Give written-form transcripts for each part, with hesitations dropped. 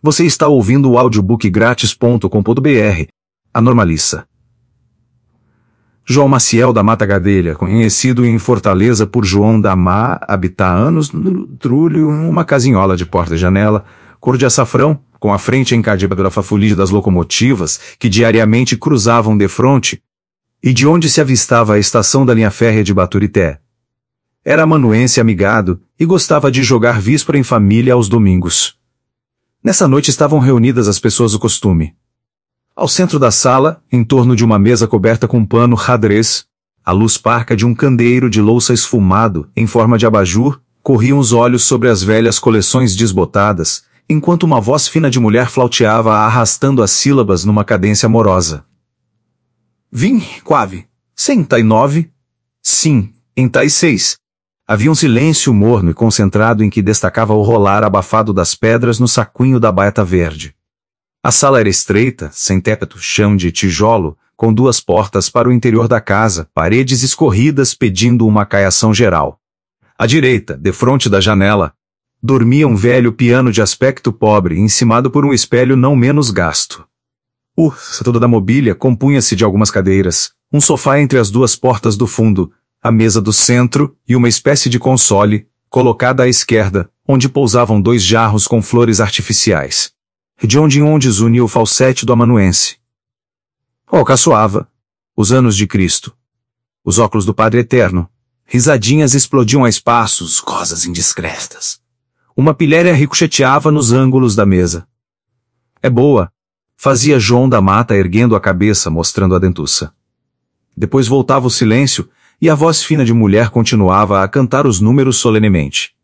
Você está ouvindo o audiobookgratis.com.br. A Normaliça. João Maciel da Mata Gadelha, conhecido em Fortaleza por João da Má, habita há anos no trulho uma casinhola de porta e janela, cor de açafrão, com a frente encardida pela fafuligem das locomotivas que diariamente cruzavam defronte, e de onde se avistava a estação da linha férrea de Baturité. Era amanuense amigado e gostava de jogar víspora em família aos domingos. Nessa noite estavam reunidas as pessoas do costume. Ao centro da sala, em torno de uma mesa coberta com pano xadrez, a luz parca de um candeeiro de louça esfumado, em forma de abajur, corriam os olhos sobre as velhas coleções desbotadas, enquanto uma voz fina de mulher flauteava arrastando as sílabas numa cadência amorosa. Quave, 69, sim, entai 6. Havia um silêncio morno e concentrado em que destacava o rolar abafado das pedras no saquinho da baeta verde. A sala era estreita, sem teto, chão de tijolo, com duas portas para o interior da casa, paredes escorridas pedindo uma caiação geral. À direita, defronte da janela, dormia um velho piano de aspecto pobre, encimado por um espelho não menos gasto. O setor da mobília compunha-se de algumas cadeiras, um sofá entre as duas portas do fundo, a mesa do centro e uma espécie de console, colocada à esquerda, onde pousavam dois jarros com flores artificiais. De onde unia o falsete do amanuense. Caçoava. Os anos de Cristo. Os óculos do Padre Eterno. Risadinhas explodiam a espaços, rosas indiscretas. Uma pilhéria ricocheteava nos ângulos da mesa. É boa, fazia João da Mata erguendo a cabeça, mostrando a dentuça. Depois voltava o silêncio, e a voz fina de mulher continuava a cantar os números solenemente.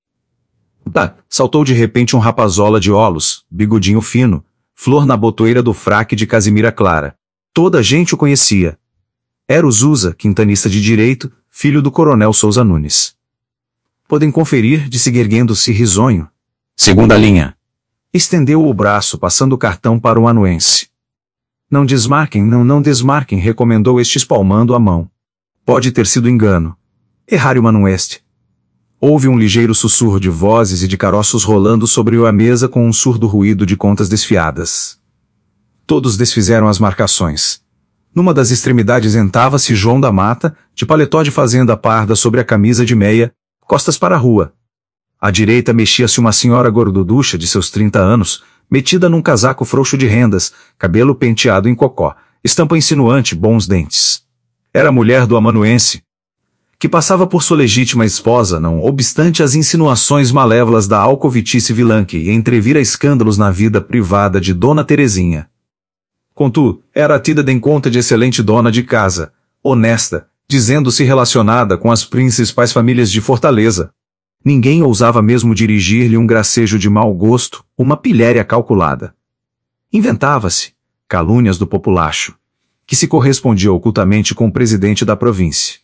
Saltou de repente um rapazola de ólos, bigodinho fino, flor na botoeira do fraque de casimira clara. Toda a gente o conhecia. Era o Zusa, quintanista de direito, filho do coronel Souza Nunes. Podem conferir, disse erguendo-se risonho. Segunda linha. Estendeu o braço, passando o cartão para o anuense. Não desmarquem, não desmarquem, recomendou este espalmando a mão. Pode ter sido engano. Errário manueste. Houve um ligeiro sussurro de vozes e de caroços rolando sobre a mesa com um surdo ruído de contas desfiadas. Todos desfizeram as marcações. Numa das extremidades sentava-se João da Mata, de paletó de fazenda parda sobre a camisa de meia, costas para a rua. À direita mexia-se uma senhora gorduducha de seus 30 anos, metida num casaco frouxo de rendas, cabelo penteado em cocó, estampa insinuante, bons dentes. Era a mulher do amanuense, que passava por sua legítima esposa, não obstante as insinuações malévolas da alcovitice vilã que entrevira escândalos na vida privada de Dona Terezinha. Contudo, era tida de conta de excelente dona de casa, honesta, dizendo-se relacionada com as principais famílias de Fortaleza. Ninguém ousava mesmo dirigir-lhe um gracejo de mau gosto, uma pilhéria calculada. Inventava-se calúnias do populacho, que se correspondia ocultamente com o presidente da província.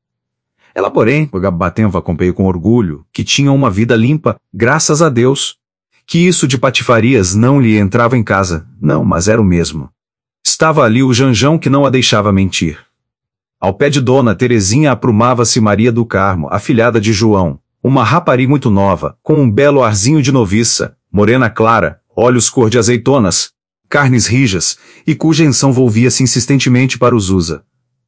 Ela, porém, bateva com peio com orgulho, que tinha uma vida limpa, graças a Deus, que isso de patifarias não lhe entrava em casa, não, mas era o mesmo. Estava ali o Janjão que não a deixava mentir. Ao pé de Dona Terezinha aprumava-se Maria do Carmo, afilhada de João, uma rapariga muito nova, com um belo arzinho de noviça, morena clara, olhos cor de azeitonas, carnes rijas, e cuja enção volvia-se insistentemente para o Zusa.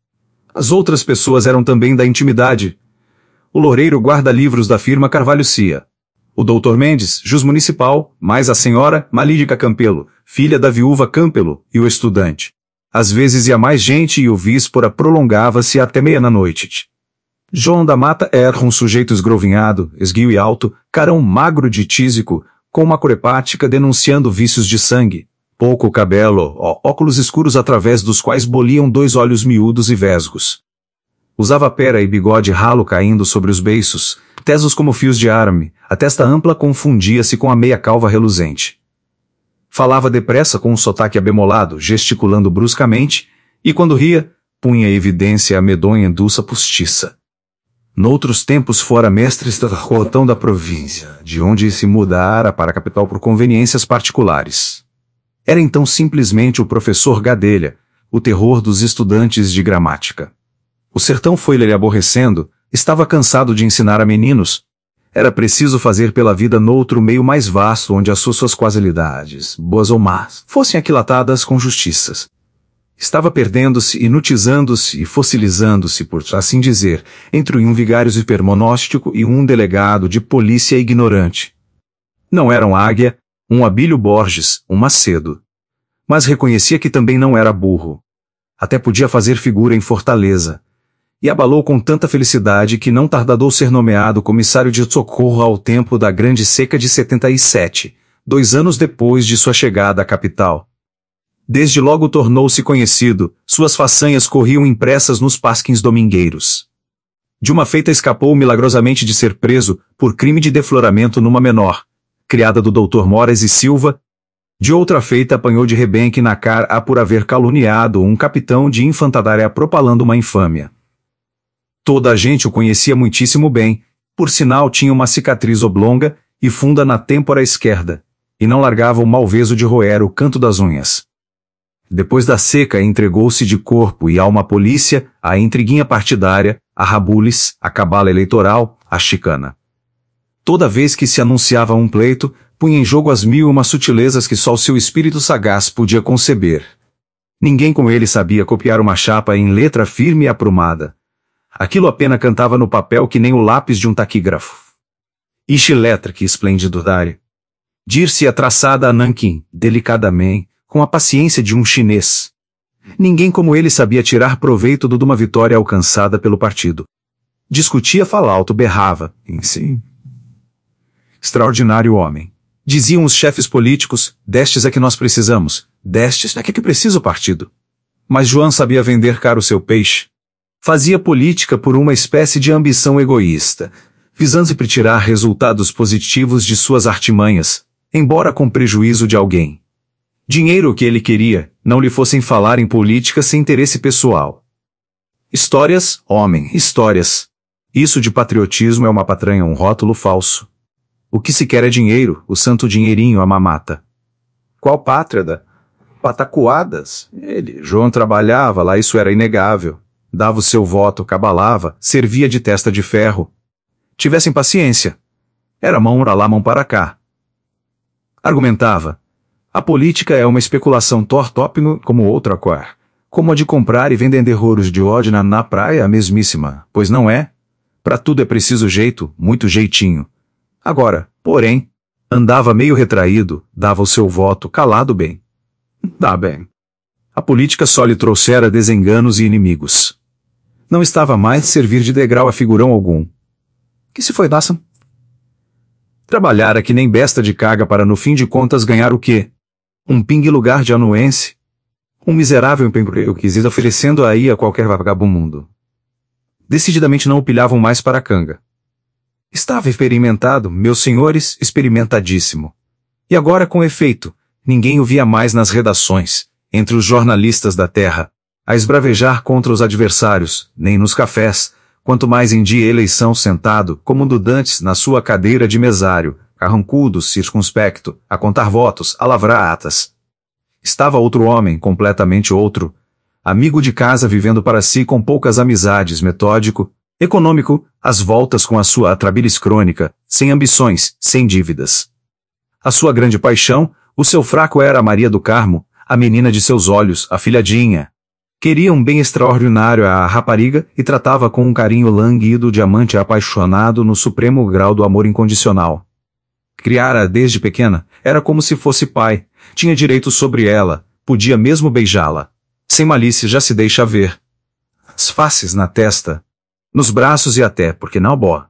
As outras pessoas eram também da intimidade. O loureiro guarda-livros da firma Carvalho Cia. O doutor Mendes, jus municipal, mais a senhora Malídica Campelo, filha da viúva Campelo, e o estudante. Às vezes ia mais gente e o víspora prolongava-se até meia-noite. João da Mata era um sujeito esgrovinhado, esguio e alto, carão magro de tísico, com uma corepática denunciando vícios de sangue. Pouco cabelo, óculos escuros através dos quais boliam dois olhos miúdos e vesgos. Usava pera e bigode ralo caindo sobre os beiços, tesos como fios de arame, a testa ampla confundia-se com a meia calva reluzente. Falava depressa com um sotaque abemolado, gesticulando bruscamente, e quando ria, punha em evidência a medonha endulça postiça. Noutros tempos fora mestre rotão da província, de onde se mudara para a capital por conveniências particulares. Era então simplesmente o professor Gadelha, o terror dos estudantes de gramática. O sertão foi-lhe aborrecendo, estava cansado de ensinar a meninos, Era preciso fazer pela vida noutro meio mais vasto onde as suas quasilidades, boas ou más, fossem aquilatadas com justiças. Estava perdendo-se, inutizando-se e fossilizando-se, por assim dizer, entre um vigário hipermonóstico e um delegado de polícia ignorante. Não era um Águia, um Abílio Borges, um Macedo. Mas reconhecia que também não era burro. Até podia fazer figura em Fortaleza. E abalou com tanta felicidade que não tardou ser nomeado comissário de socorro ao tempo da Grande Seca de 77, 2 anos depois de sua chegada à capital. Desde logo tornou-se conhecido, suas façanhas corriam impressas nos pasquins domingueiros. De uma feita escapou milagrosamente de ser preso, por crime de defloramento numa menor, criada do Dr. Moraes e Silva. De outra feita apanhou de rebenque na cara por haver caluniado um capitão de infantaria propalando uma infâmia. Toda a gente o conhecia muitíssimo bem, por sinal tinha uma cicatriz oblonga e funda na têmpora esquerda, e não largava o malveso de roer o canto das unhas. Depois da seca entregou-se de corpo e alma à polícia, à intriguinha partidária, a rabules, a cabala eleitoral, a chicana. Toda vez que se anunciava um pleito, punha em jogo as 1001 sutilezas que só o seu espírito sagaz podia conceber. Ninguém como ele sabia copiar uma chapa em letra firme e aprumada. Aquilo apenas cantava no papel que nem o lápis de um taquígrafo. Ixi letra que esplêndido dário. Dir-se-a traçada a nanquim, delicadamente, com a paciência de um chinês. Ninguém como ele sabia tirar proveito de uma vitória alcançada pelo partido. Discutia, fala alto, berrava, em si. Extraordinário homem. Diziam os chefes políticos, destes é que nós precisamos, destes é que precisa o partido. Mas João sabia vender caro seu peixe. Fazia política por uma espécie de ambição egoísta, visando sempre tirar resultados positivos de suas artimanhas, embora com prejuízo de alguém. Dinheiro que ele queria, não lhe fossem falar em política sem interesse pessoal. Histórias, homem, histórias. Isso de patriotismo é uma patranha, um rótulo falso. O que se quer é dinheiro, o santo dinheirinho, a mamata. Qual pátria? Patacoadas. João trabalhava lá, isso era inegável. Dava o seu voto, cabalava, servia de testa de ferro. Tivessem paciência. Era mão para lá, mão para cá. Argumentava. A política é uma especulação tortópino como outra qual, como a de comprar e vender rouros de ódio na praia a mesmíssima, pois não é? Para tudo é preciso jeito, muito jeitinho. Agora, porém, andava meio retraído, dava o seu voto calado bem. Dá bem. A política só lhe trouxera desenganos e inimigos. Não estava mais servir de degrau a figurão algum. Que se foi daçam? Trabalhara que nem besta de carga para no fim de contas ganhar o quê? Um pingue-lugar de anuense. Um miserável emprego que quis oferecendo aí a qualquer vagabundo. Decididamente não o pilhavam mais para a canga. Estava experimentado, meus senhores, experimentadíssimo. E agora com efeito, ninguém o via mais nas redações, entre os jornalistas da terra, a esbravejar contra os adversários, nem nos cafés, quanto mais em dia eleição sentado, como Dudantes, na sua cadeira de mesário, carrancudo, circunspecto, a contar votos, a lavrar atas. Estava outro homem, completamente outro, amigo de casa vivendo para si com poucas amizades, metódico, econômico, às voltas com a sua atrabilis crônica, sem ambições, sem dívidas. A sua grande paixão, o seu fraco era a Maria do Carmo, a menina de seus olhos, a filhadinha. Queria um bem extraordinário à rapariga e tratava com um carinho languido de amante apaixonado no supremo grau do amor incondicional. Criara desde pequena, era como se fosse pai, tinha direito sobre ela, podia mesmo beijá-la. Sem malícia já se deixa ver. As faces na testa, nos braços e até, porque não boa.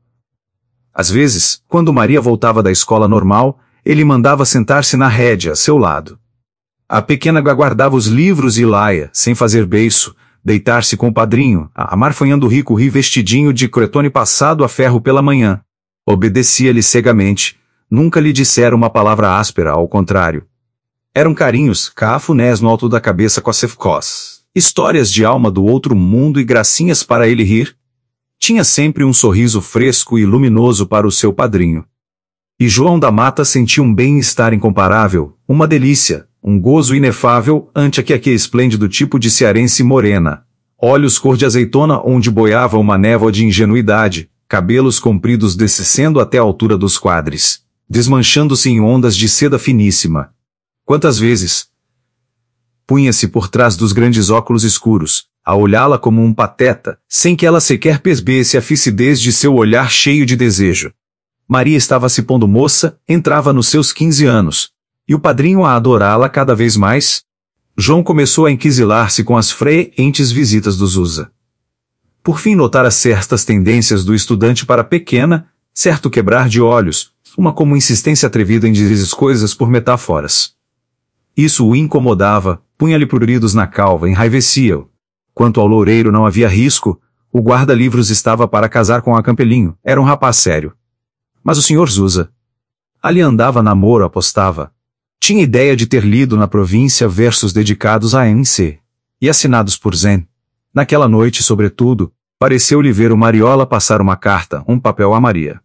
Às vezes, quando Maria voltava da escola normal, ele mandava sentar-se na rédea a seu lado. A pequena aguardava os livros e laia, sem fazer beiço, deitar-se com o padrinho, amarfanhando o rico vestidinho de cretone passado a ferro pela manhã. Obedecia-lhe cegamente, nunca lhe dissera uma palavra áspera, ao contrário. Eram carinhos, cafunés no alto da cabeça cocefcós, histórias de alma do outro mundo e gracinhas para ele rir. Tinha sempre um sorriso fresco e luminoso para o seu padrinho. E João da Mata sentia um bem-estar incomparável, uma delícia, um gozo inefável ante aquele esplêndido tipo de cearense morena, olhos cor de azeitona onde boiava uma névoa de ingenuidade, cabelos compridos descendo até a altura dos quadris, desmanchando-se em ondas de seda finíssima. Quantas vezes punha-se por trás dos grandes óculos escuros, a olhá-la como um pateta, sem que ela sequer percebesse a fixidez de seu olhar cheio de desejo. Maria estava se pondo moça, entrava nos seus 15 anos, e o padrinho a adorá-la cada vez mais. João começou a inquisilar-se com as frequentes visitas do Zusa. Por fim notara certas tendências do estudante para a pequena, certo quebrar de olhos, uma como insistência atrevida em dizer as coisas por metáforas. Isso o incomodava, punha-lhe pruridos na calva, enraivecia-o. Quanto ao loureiro não havia risco, o guarda-livros estava para casar com a Campelinho, era um rapaz sério. Mas o Sr. Zusa ali andava namoro, apostava. Tinha ideia de ter lido na província versos dedicados a M.C. e assinados por Zen. Naquela noite, sobretudo, pareceu-lhe ver o Mariola passar uma carta, um papel a Maria.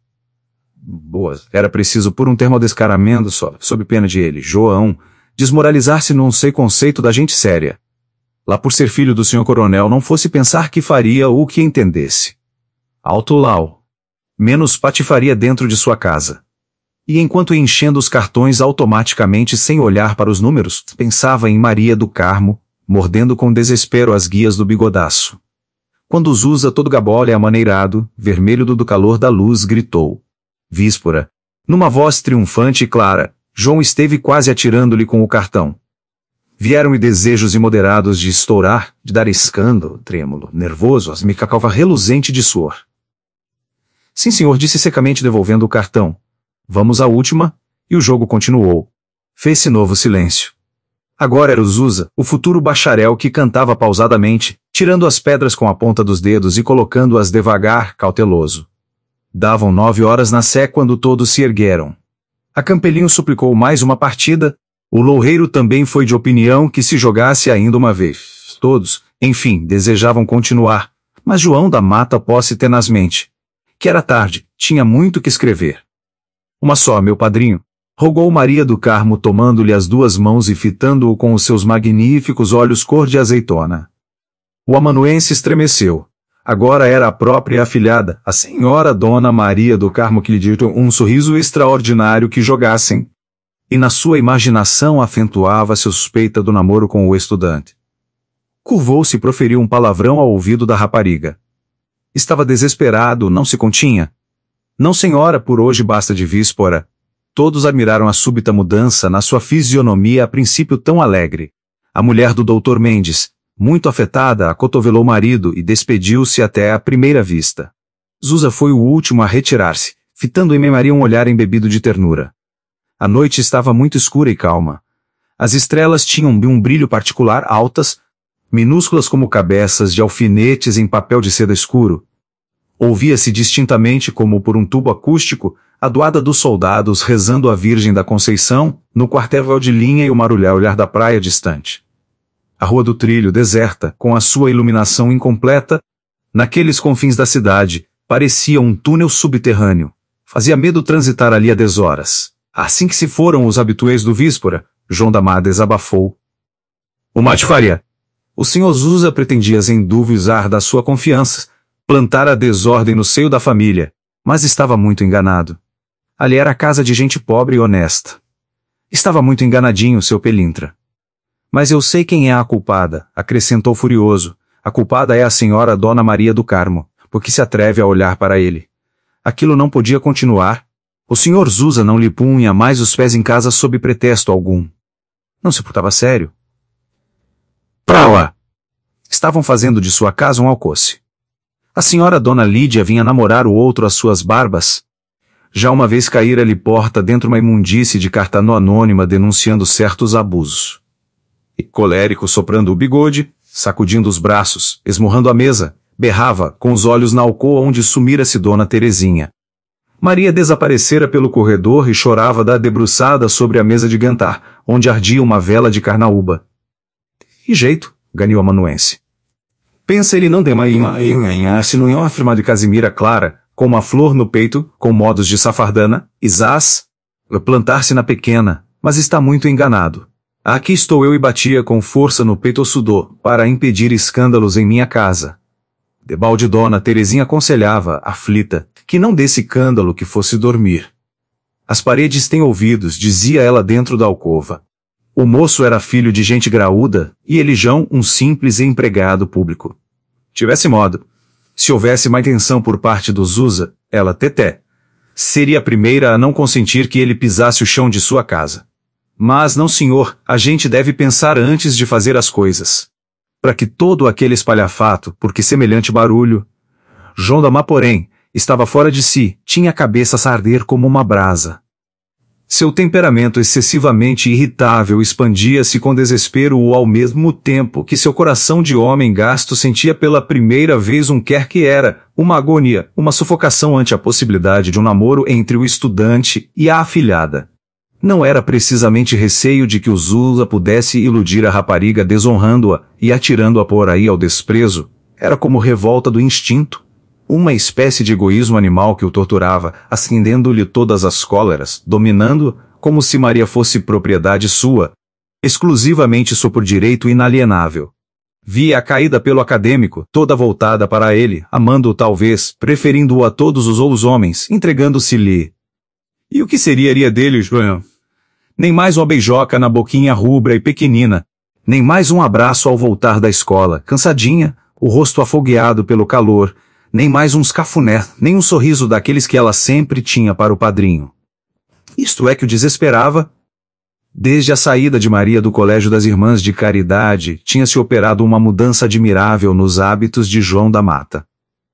Boa, era preciso por um termo ao descaramento só, sob pena de ele, João, desmoralizar-se num sei conceito da gente séria. Lá por ser filho do senhor coronel não fosse pensar que faria o que entendesse. Alto lau. Menos patifaria dentro de sua casa. E enquanto ia enchendo os cartões automaticamente sem olhar para os números, pensava em Maria do Carmo, mordendo com desespero as guias do bigodaço. Quando Zusa, todo gabole e amaneirado, vermelho do calor da luz, gritou. Víspora. Numa voz triunfante e clara, João esteve quase atirando-lhe com o cartão. Vieram-lhe desejos imoderados de estourar, de dar escândalo, trêmulo, nervoso, as calva reluzente de suor. Sim, senhor, disse secamente devolvendo o cartão. Vamos à última, e o jogo continuou. Fez-se novo silêncio. Agora era o Zusa, o futuro bacharel que cantava pausadamente, tirando as pedras com a ponta dos dedos e colocando-as devagar, cauteloso. Davam 9 horas na sé quando todos se ergueram. A Campelinho suplicou mais uma partida, o loureiro também foi de opinião que se jogasse ainda uma vez. Todos, enfim, desejavam continuar, mas João da Mata pôs-se tenazmente. Que era tarde, tinha muito que escrever. Uma só, meu padrinho, rogou Maria do Carmo tomando-lhe as 2 mãos e fitando-o com os seus magníficos olhos cor de azeitona. O amanuense estremeceu. Agora era a própria afilhada, a senhora Dona Maria do Carmo que lhe deu um sorriso extraordinário que jogassem. E na sua imaginação acentuava-se a suspeita do namoro com o estudante. Curvou-se e proferiu um palavrão ao ouvido da rapariga. Estava desesperado, não se continha. Não, senhora, por hoje basta de víspora. Todos admiraram a súbita mudança na sua fisionomia a princípio tão alegre. A mulher do Dr. Mendes, muito afetada, acotovelou o marido e despediu-se até à primeira vista. Zusa foi o último a retirar-se, fitando em Maria um olhar embebido de ternura. A noite estava muito escura e calma. As estrelas tinham um brilho particular altas, minúsculas como cabeças de alfinetes em papel de seda escuro. Ouvia-se distintamente como por um tubo acústico, a doada dos soldados rezando a Virgem da Conceição, no quartel de linha e o marulhar da praia distante. A Rua do Trilho, deserta, com a sua iluminação incompleta, naqueles confins da cidade, parecia um túnel subterrâneo. Fazia medo transitar ali a 10 horas. Assim que se foram os habituês do Víspora, João da Mata desabafou. O mate faria. O senhor Zusa pretendia sem dúvida usar da sua confiança, plantar a desordem no seio da família, mas estava muito enganado. Ali era a casa de gente pobre e honesta. Estava muito enganadinho, seu pelintra. Mas eu sei quem é a culpada, acrescentou furioso. A culpada é a senhora Dona Maria do Carmo, porque se atreve a olhar para ele. Aquilo não podia continuar. O senhor Zusa não lhe punha mais os pés em casa sob pretexto algum. Não se portava sério. Pra lá! Estavam fazendo de sua casa um alcoce. A senhora Dona Lídia vinha namorar o outro às suas barbas. Já uma vez caíra-lhe porta dentro uma imundície de carta anônima denunciando certos abusos. E colérico soprando o bigode, sacudindo os braços, esmurrando a mesa, berrava, com os olhos na alcoa onde sumira-se Dona Terezinha. Maria desaparecera pelo corredor e chorava da debruçada sobre a mesa de jantar, onde ardia uma vela de carnaúba. E jeito, ganiu o amanuense. Pensa ele não se não é uma firma de Casimira Clara, com uma flor no peito, com modos de safardana, isás, plantar-se na pequena, mas está muito enganado. Aqui estou eu e batia com força no peito o sudor, para impedir escândalos em minha casa. Debalde Dona Terezinha aconselhava, aflita, que não desse cândalo que fosse dormir. As paredes têm ouvidos, dizia ela dentro da alcova. O moço era filho de gente graúda, e Elijão um simples empregado público. Tivesse modo, se houvesse má intenção por parte do Zusa, ela Teté, seria a primeira a não consentir que ele pisasse o chão de sua casa. Mas não, senhor, a gente deve pensar antes de fazer as coisas. Para que todo aquele espalhafato, porque semelhante barulho... João da Má, porém, estava fora de si, tinha a cabeça a arder como uma brasa. Seu temperamento excessivamente irritável expandia-se com desespero ao mesmo tempo que seu coração de homem gasto sentia pela primeira vez quer que era, uma agonia, uma sufocação ante a possibilidade de um namoro entre o estudante e a afilhada. Não era precisamente receio de que o Zusa pudesse iludir a rapariga desonrando-a e atirando-a por aí ao desprezo, era como revolta do instinto. Uma espécie de egoísmo animal que o torturava, acendendo-lhe todas as cóleras, dominando-o, como se Maria fosse propriedade sua, exclusivamente sua por direito inalienável. Via a caída pelo acadêmico, toda voltada para ele, amando-o talvez, preferindo-o a todos os outros homens, entregando-se-lhe. E o que seria dele, João? Nem mais uma beijoca na boquinha rubra e pequenina, nem mais um abraço ao voltar da escola, cansadinha, o rosto afogueado pelo calor, nem mais uns cafuné, nem um sorriso daqueles que ela sempre tinha para o padrinho. Isto é que o desesperava. Desde a saída de Maria do Colégio das Irmãs de Caridade, tinha-se operado uma mudança admirável nos hábitos de João da Mata.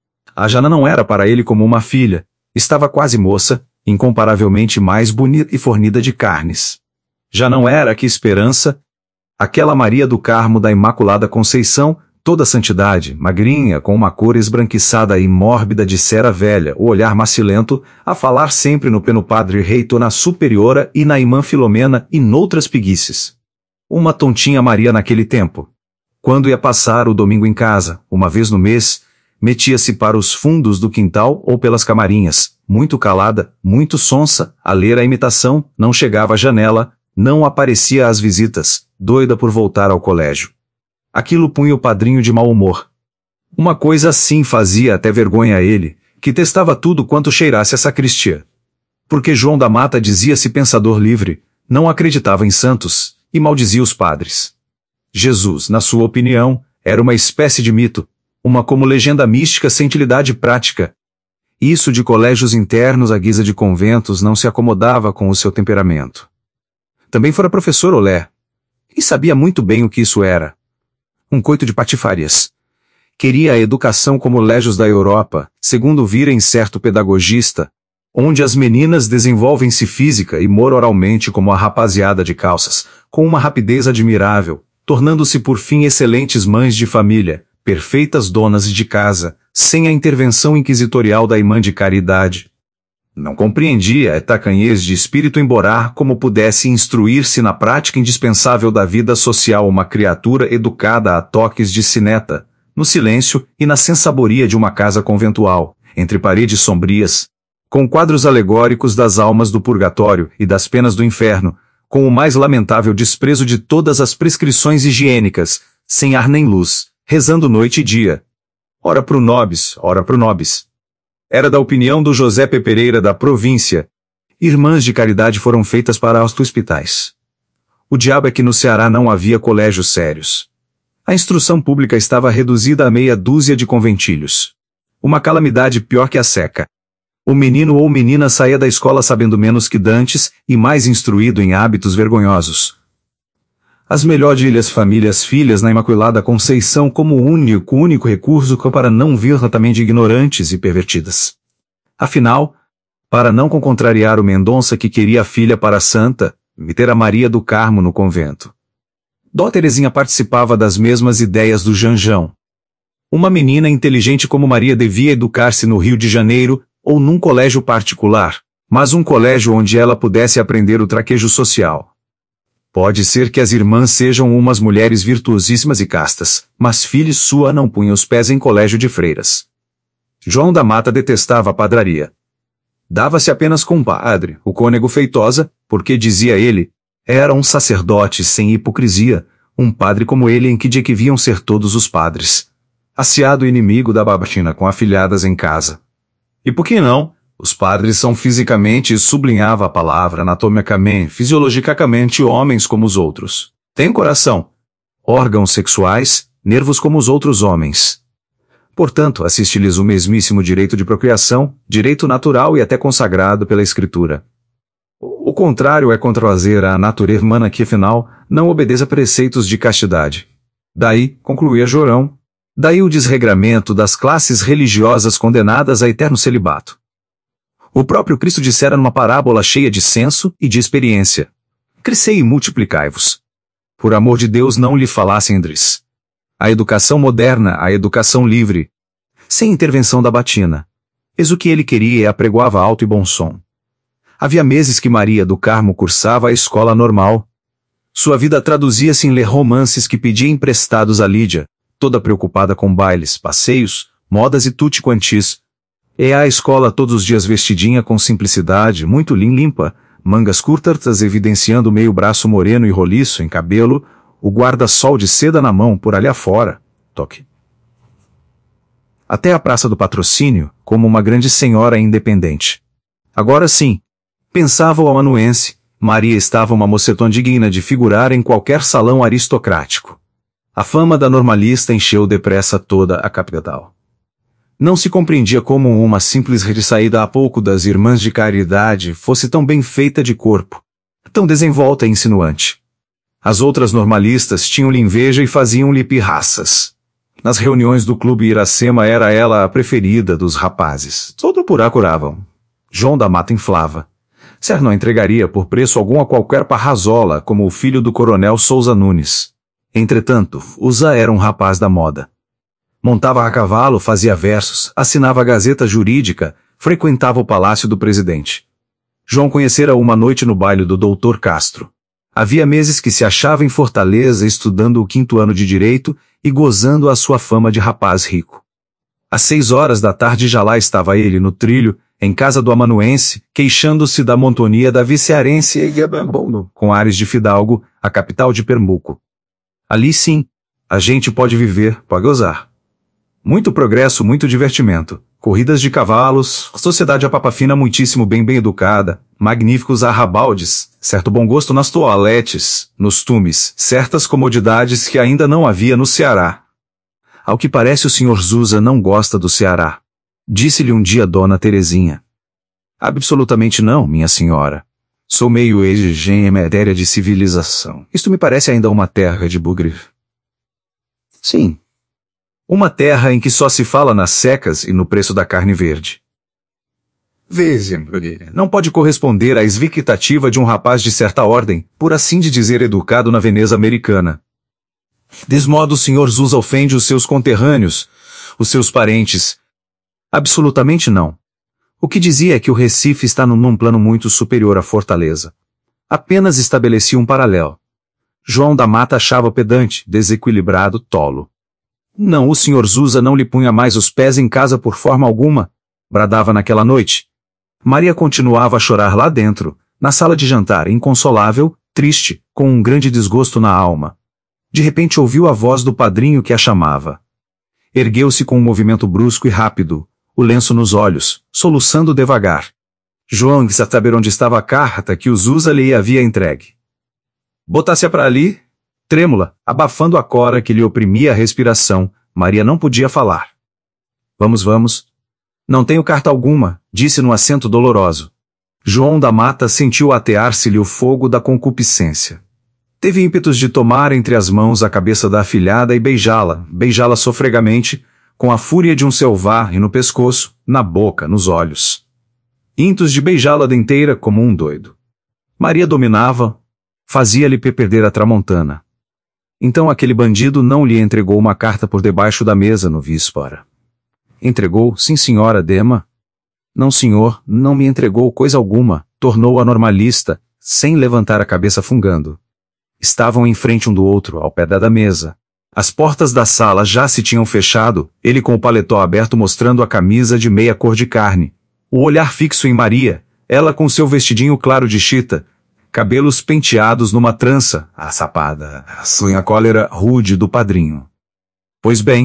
A Jana não era para ele como uma filha, estava quase moça, incomparavelmente mais bonita e fornida de carnes. Já não era que Esperança, aquela Maria do Carmo da Imaculada Conceição, toda santidade, magrinha, com uma cor esbranquiçada e mórbida de cera velha, o olhar macilento, a falar sempre no peno padre Reitor na Superiora e na irmã Filomena e noutras preguices. Uma tontinha Maria naquele tempo. Quando ia passar o domingo em casa, uma vez no mês, metia-se para os fundos do quintal ou pelas camarinhas, muito calada, muito sonsa, a ler a imitação, não chegava à janela, não aparecia às visitas, doida por voltar ao colégio. Aquilo punha o padrinho de mau humor. Uma coisa assim fazia até vergonha a ele, que testava tudo quanto cheirasse a sacristia. Porque João da Mata dizia-se pensador livre, não acreditava em santos, e maldizia os padres. Jesus, na sua opinião, era uma espécie de mito, uma como legenda mística sem utilidade prática. Isso de colégios internos à guisa de conventos não se acomodava com o seu temperamento. Também fora professor Olé, e sabia muito bem o que isso era. Um coito de patifarias. Queria a educação como légios da Europa, segundo vira em certo pedagogista, onde as meninas desenvolvem-se física e moralmente como a rapaziada de calças, com uma rapidez admirável, tornando-se por fim excelentes mães de família, perfeitas donas de casa, sem a intervenção inquisitorial da irmã de caridade. Não compreendia a tacanhez de espírito embora como pudesse instruir-se na prática indispensável da vida social uma criatura educada a toques de sineta, no silêncio e na sensaboria de uma casa conventual, entre paredes sombrias, com quadros alegóricos das almas do purgatório e das penas do inferno, com o mais lamentável desprezo de todas as prescrições higiênicas, sem ar nem luz, rezando noite e dia. Ora pro nobis, ora pro nobis. Era da opinião do José P. Pereira da província. Irmãs de caridade foram feitas para os hospitais. O diabo é que no Ceará não havia colégios sérios. A instrução pública estava reduzida a meia dúzia de conventilhos. Uma calamidade pior que a seca. O menino ou menina saía da escola sabendo menos que dantes e mais instruído em hábitos vergonhosos. As melhores famílias filhas na Imaculada Conceição como único recurso para não vir também de ignorantes e pervertidas. Afinal, para não contrariar o Mendonça que queria a filha para a santa, meter a Maria do Carmo no convento. Dó Terezinha participava das mesmas ideias do Janjão. Uma menina inteligente como Maria devia educar-se no Rio de Janeiro, ou num colégio particular, mas um colégio onde ela pudesse aprender o traquejo social. Pode ser que as irmãs sejam umas mulheres virtuosíssimas e castas, mas filha sua não punha os pés em colégio de freiras. João da Mata detestava a padraria. Dava-se apenas com um padre, o cônego Feitosa, porque, dizia ele, era um sacerdote sem hipocrisia, um padre como ele em que deviam ser todos os padres. Aciado inimigo da babatina com afilhadas em casa. E por que não? Os padres são fisicamente, sublinhava a palavra, anatomicamente, fisiologicamente homens como os outros. Têm coração, órgãos sexuais, nervos como os outros homens. Portanto, assiste-lhes o mesmíssimo direito de procriação, direito natural e até consagrado pela Escritura. O contrário é contrafazer a natureza humana que, afinal, não obedece a preceitos de castidade. Daí, concluía Jorão, daí o desregramento das classes religiosas condenadas a eterno celibato. O próprio Cristo dissera numa parábola cheia de senso e de experiência: crescei e multiplicai-vos. Por amor de Deus, não lhe falassem Andrés. A educação moderna, a educação livre, sem intervenção da batina. Eis o que ele queria e apregoava alto e bom som. Havia meses que Maria do Carmo cursava a escola normal. Sua vida traduzia-se em ler romances que pedia emprestados a Lídia, toda preocupada com bailes, passeios, modas e tutti quantis. E à escola todos os dias vestidinha com simplicidade, muito limpa, mangas curtas evidenciando meio braço moreno e roliço em cabelo, o guarda-sol de seda na mão por ali afora. Toque. Até a Praça do Patrocínio, como uma grande senhora independente. Agora sim, pensava o amanuense, Maria estava uma mocetona digna de figurar em qualquer salão aristocrático. A fama da normalista encheu depressa toda a capital. Não se compreendia como uma simples ressaída há pouco das irmãs de caridade fosse tão bem feita de corpo, tão desenvolta e insinuante. As outras normalistas tinham-lhe inveja e faziam-lhe pirraças. Nas reuniões do Clube Iracema era ela a preferida dos rapazes. Todo por acuravam. João da Mata inflava. Ser não entregaria por preço algum a qualquer parrazola como o filho do coronel Souza Nunes. Entretanto, Usa era um rapaz da moda. Montava a cavalo, fazia versos, assinava a Gazeta Jurídica, frequentava o palácio do presidente. João conhecera uma noite no baile do Dr. Castro. Havia meses que se achava em Fortaleza estudando o 5º ano de Direito e gozando a sua fama de rapaz rico. Às 6 horas da tarde já lá estava ele no trilho, em casa do amanuense, queixando-se da monotonia da vicearense e com ares de fidalgo, a capital de Pernambuco. Ali sim, a gente pode viver, pode gozar. Muito progresso, muito divertimento. Corridas de cavalos, sociedade a papa fina muitíssimo bem educada, magníficos arrabaldes, certo bom gosto nas toaletes, nos tumes, certas comodidades que ainda não havia no Ceará. Ao que parece o Sr. Zusa não gosta do Ceará. Disse-lhe um dia Dona Terezinha. Absolutamente não, minha senhora. Sou meio exigente em matéria de civilização. Isto me parece ainda uma terra de bugre. Sim. Uma terra em que só se fala nas secas e no preço da carne verde. Veja, não pode corresponder à expectativa de um rapaz de certa ordem, por assim de dizer educado na Veneza americana. Desse modo o Sr. Zusa ofende os seus conterrâneos, os seus parentes. Absolutamente não. O que dizia é que o Recife está num plano muito superior à Fortaleza. Apenas estabelecia um paralelo. João da Mata achava pedante, desequilibrado, tolo. Não, o Sr. Zusa não lhe punha mais os pés em casa por forma alguma, bradava naquela noite. Maria continuava a chorar lá dentro, na sala de jantar, inconsolável, triste, com um grande desgosto na alma. De repente ouviu a voz do padrinho que a chamava. Ergueu-se com um movimento brusco e rápido, o lenço nos olhos, soluçando devagar. João quis saber onde estava a carta que o Zusa lhe havia entregue. Botasse-a para ali, trêmula, abafando a cora que lhe oprimia a respiração, Maria não podia falar. Vamos, vamos. Não tenho carta alguma, disse num acento doloroso. João da Mata sentiu atear-se-lhe o fogo da concupiscência. Teve ímpetos de tomar entre as mãos a cabeça da afilhada e beijá-la sofregamente, com a fúria de um selvagem no pescoço, na boca, nos olhos. Intos de beijá-la denteira como um doido. Maria dominava, fazia-lhe perder a tramontana. Então aquele bandido não lhe entregou uma carta por debaixo da mesa no víspora. Entregou, sim senhora Dema. Não senhor, não me entregou coisa alguma, tornou a normalista, sem levantar a cabeça fungando. Estavam em frente um do outro, ao pé da mesa. As portas da sala já se tinham fechado, ele com o paletó aberto mostrando a camisa de meia cor de carne. O olhar fixo em Maria, ela com seu vestidinho claro de chita, cabelos penteados numa trança, a sapada, a cólera rude do padrinho. Pois bem,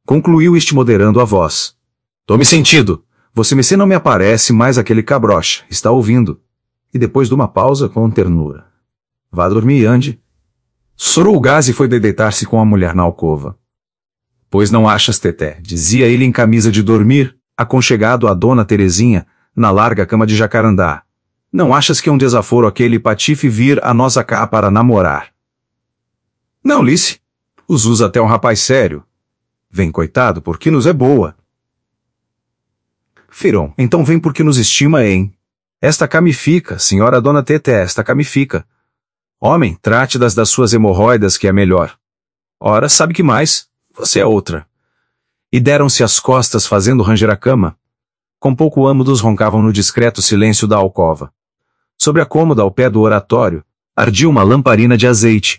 Concluiu este moderando a voz. Tome sentido. Você Messê não me aparece mais aquele cabrocha, está ouvindo? E depois de uma pausa com ternura. Vá dormir, ande. Sorou o gás e foi deitar-se com a mulher na alcova. Pois não achas, Teté, dizia ele em camisa de dormir, aconchegado a Dona Terezinha, na larga cama de jacarandá. Não achas que é um desaforo aquele patife vir a nossa cá para namorar? Não, Lice. Os usa até um rapaz sério. Vem, coitado, porque nos é boa. Firon, então vem porque nos estima, hein? Esta cá me fica, senhora Dona Teté, esta cá me fica. Homem, trate das suas hemorroidas que é melhor. Ora, sabe que mais? Você é outra. E deram-se as costas fazendo ranger a cama. Com pouco âmodos roncavam no discreto silêncio da alcova. Sobre a cômoda ao pé do oratório, ardia uma lamparina de azeite,